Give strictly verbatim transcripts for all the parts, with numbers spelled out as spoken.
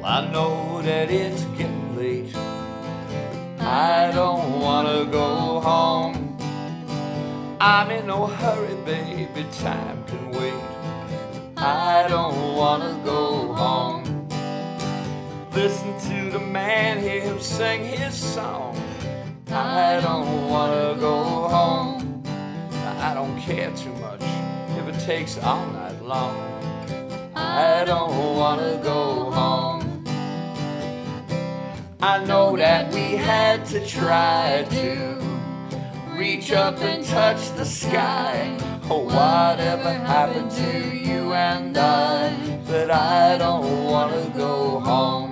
I know that it's getting late. I don't wanna go home. I'm in no hurry, baby, time can wait. I don't wanna go home. Listen to the man here who sang his song. I don't wanna go home. I don't care too much if it takes all night long. I don't wanna go home. I know that we had to try to reach up and touch the sky. Oh, whatever happened to you and I, but I don't wanna go home.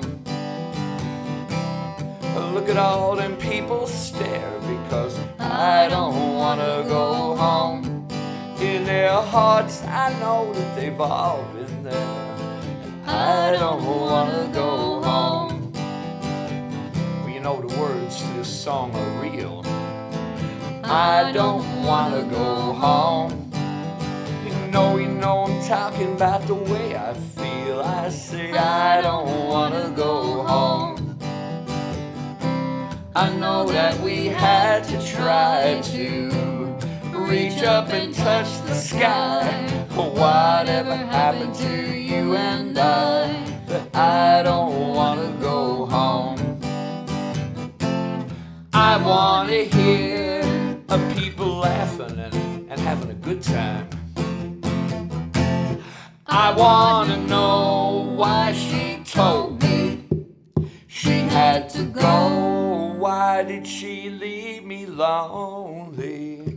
Look at all them people stare because I don't wanna go home. In their hearts I know that they've all been there. I don't wanna go home. Well, you know the words to this song are real. I don't wanna go home. You know, you know I'm talking about the way I feel. I say I don't wanna go home. I know that we had to try to reach up and touch the sky. Whatever happened to you and I, but I don't wanna go home. I wanna hear of people laughing and, and having a good time. I wanna know why she told me she had to go. Why did she leave me lonely?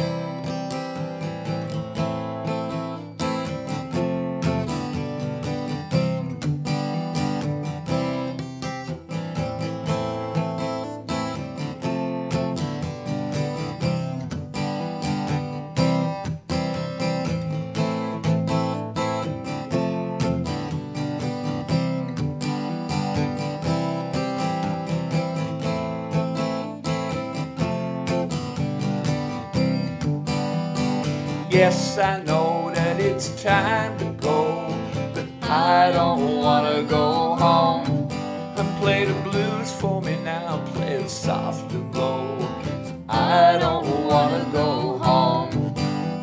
Yes, I know that it's time to go, but I don't wanna go home. And play the blues for me now, play it soft and low. I don't wanna go home.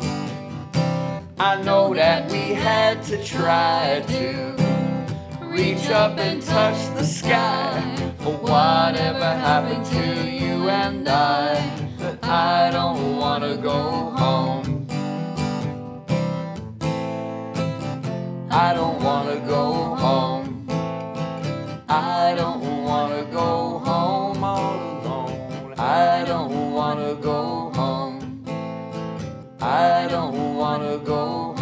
I know that we had to try to reach up and touch the sky. But whatever happened to you and I, but I don't wanna go home. I don't wanna go home. I don't wanna go home all alone. I don't wanna go home. I don't wanna go home.